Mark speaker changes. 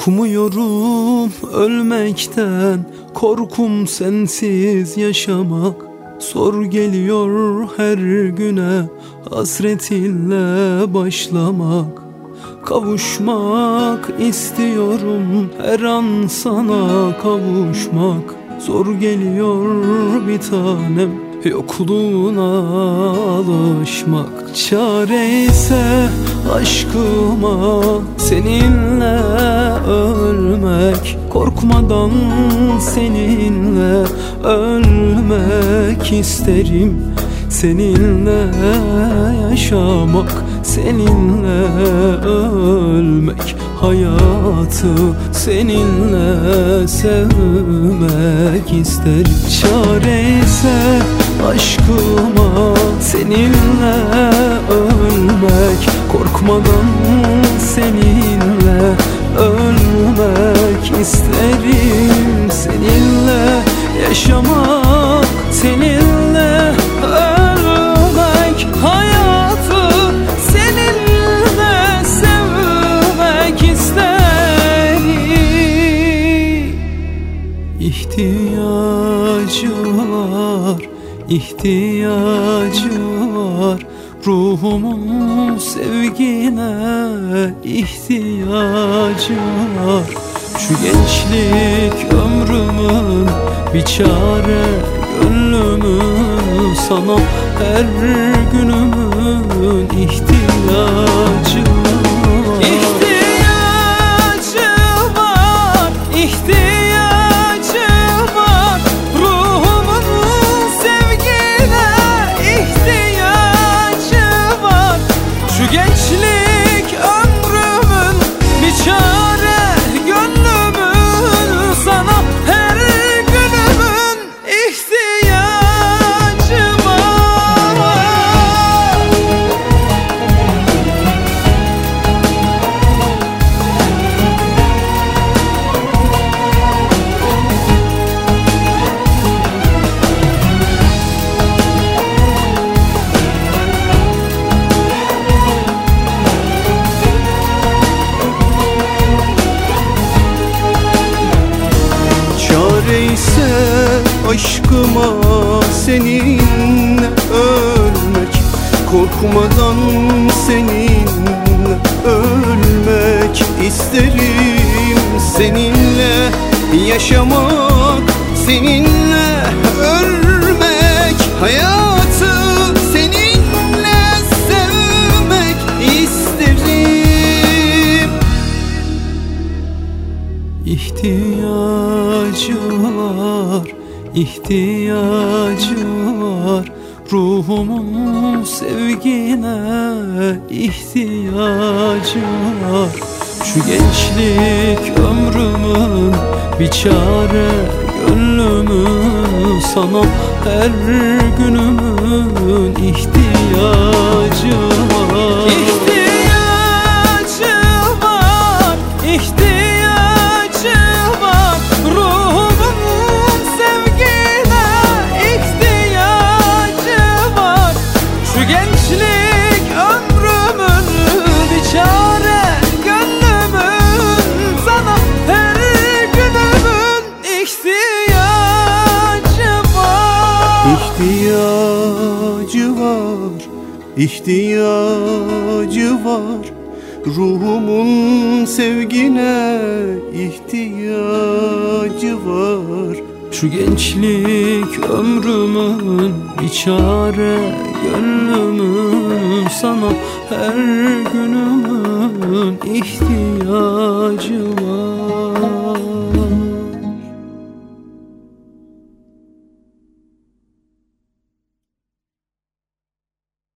Speaker 1: Korkmuyorum ölmekten, korkum sensiz yaşamak. Zor geliyor her güne hasretinle başlamak. Kavuşmak istiyorum her an sana kavuşmak. Zor geliyor bir tanem yokluğuna alışmak. Çare ise aşkıma seninle ölmek. Korkmadan seninle ölmek isterim. Seninle yaşamak, seninle ölmek. Hayatı seninle sevmek isterim. Çare ise aşkıma seninle ölmek. Korkmadan seninle ölmek isterim. Seninle yaşamak, seninle ölmek. Hayatı seninle sevmek isterim. İhtiyacı var, ihtiyacı var. Ruhumun sevgine ihtiyacı var. Şu gençlik ömrümün bir çare gönlümün sana her günümün ihtiyacı var. İhtiyacı var, ihtiyacı var. Ruhumun sevgine ihtiyacı var. Şu gençlik ömrümün bir çare gönlümün sana her günümün ihtiyacı var.
Speaker 2: Çare ise aşkıma seninle ölmek. Korkmadan seninle ölmek isterim. Seninle yaşamak, seninle ölmek. Hayatı seninle sevmek isterim.
Speaker 1: İhtiyacı var, ihtiyacı var. Ruhumun sevgine ihtiyacı var. Şu gençlik ömrümün bir çare gönlümün sana her günümün ihtiyacı var. İhtiyacı var, ihtiyacı var. Ruhumun sevgine ihtiyacı var. Şu gençlik ömrümün bir çare gönlümün sana her günümün ihtiyacı var.
Speaker 2: İhtiyacı var, ihtiyacı var. Ruhumun sevgine ihtiyacı var.
Speaker 1: Şu gençlik ömrümün bir çare gönlümün sana her günümün ihtiyacı var.